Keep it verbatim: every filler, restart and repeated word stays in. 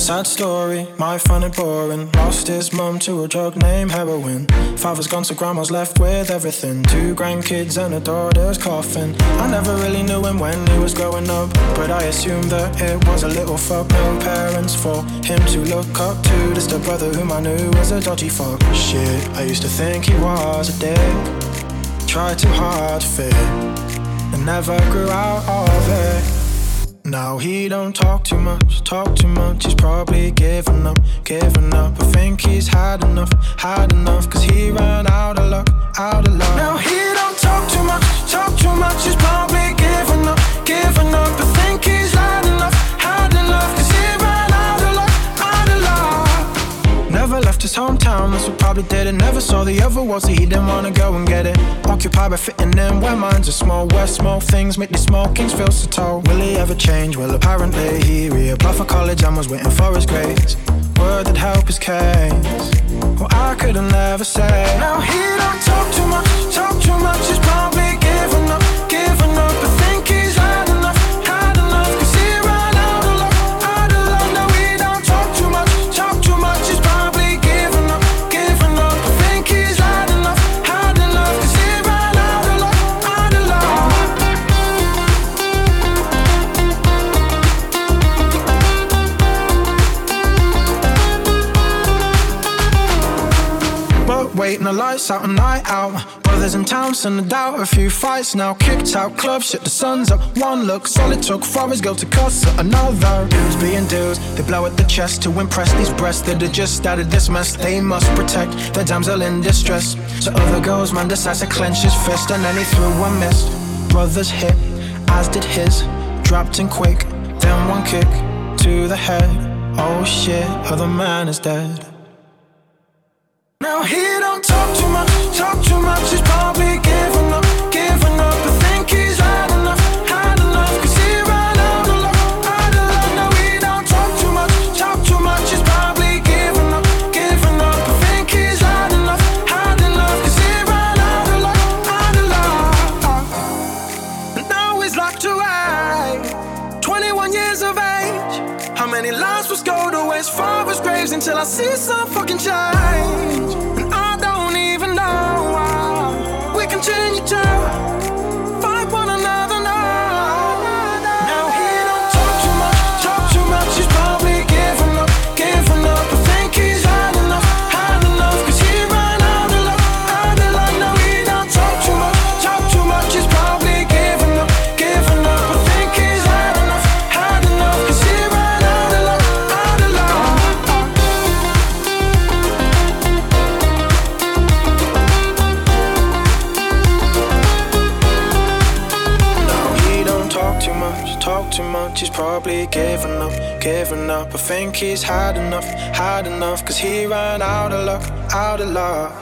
Sad story, might find it boring. Lost his mum to a drug named heroin. Father's gone so grandma's left with everything. Two grandkids and a daughter's coffin. I never really knew him when he was growing up, but I assumed that it was a little fuck. No parents for him to look up to. Just a brother whom I knew was a dodgy fuck. Shit, I used to think he was a dick. Tried too hard to fit and never grew out of it. Now he don't talk too much, talk too much. He's probably given up, given up. I think he's had enough, had enough. Cause he ran out of luck, out of luck. Now he don't talk too much, talk too much. He's probably given up, given up. I think he's had enough, had enough. Cause he ran out of luck, out of luck. Never left his hometown, that's what probably did it. Never saw the other world, so he didn't wanna go and get it. Occupied by fitting in where minds are small. Where small things make these small kings feel so tall. Will he ever change? Well, apparently he reapplied for college and was waiting for his grades. Word that help his case. Well, I couldn't never say. Now he don't talk too much, talk too much. He's probably given up, given up. I think he's had enough, had enough. Cause he ran out of luck, out of luck. Now he don't talk too much, talk too much. He's probably given up, given up. I think he's had enough, had enough. Cause he ran out of luck, out of luck. But waiting the lights out, a night out. Brothers in town, send a doubt. A few fights now, kicked out club. Shit, the sun's up. One look, solid took for his girl to cuss at another. Dudes being dudes, they blow at the chest to impress these breasts that had just started this mess. They must protect their damsel in distress. So other girls, man decides to clench his fist, and then he threw one missed. Brothers hit, as did his. Dropped in quick, then one kick to the head. Oh shit, other man is dead. Now he don't talk too much, talk too much. He's probably given up, given up. I think he's had enough, had enough. Cause he ran out of luck, out of luck. Now he don't talk too much, talk too much. He's probably given up, given up. I think he's had enough, had enough. Cause he ran out of luck, out of luck. And now he's locked away, twenty-one years of age. How many lives was go to waste? Father's graves until I see some fucking change. And I don't even know how we continue to fight one another now. Now he don't talk too much, talk too much. He's probably given up, given up. I think he's had enough, had enough. Cause he ran out of luck, out of luck. Now he don't talk too much, talk too much. He's probably given up, given up. I think he's had enough, had enough. Cause he ran out of luck, out of luck. Too much, talk too much. He's probably given up, given up. I think he's had enough, had enough. Cause he ran out of luck, out of luck.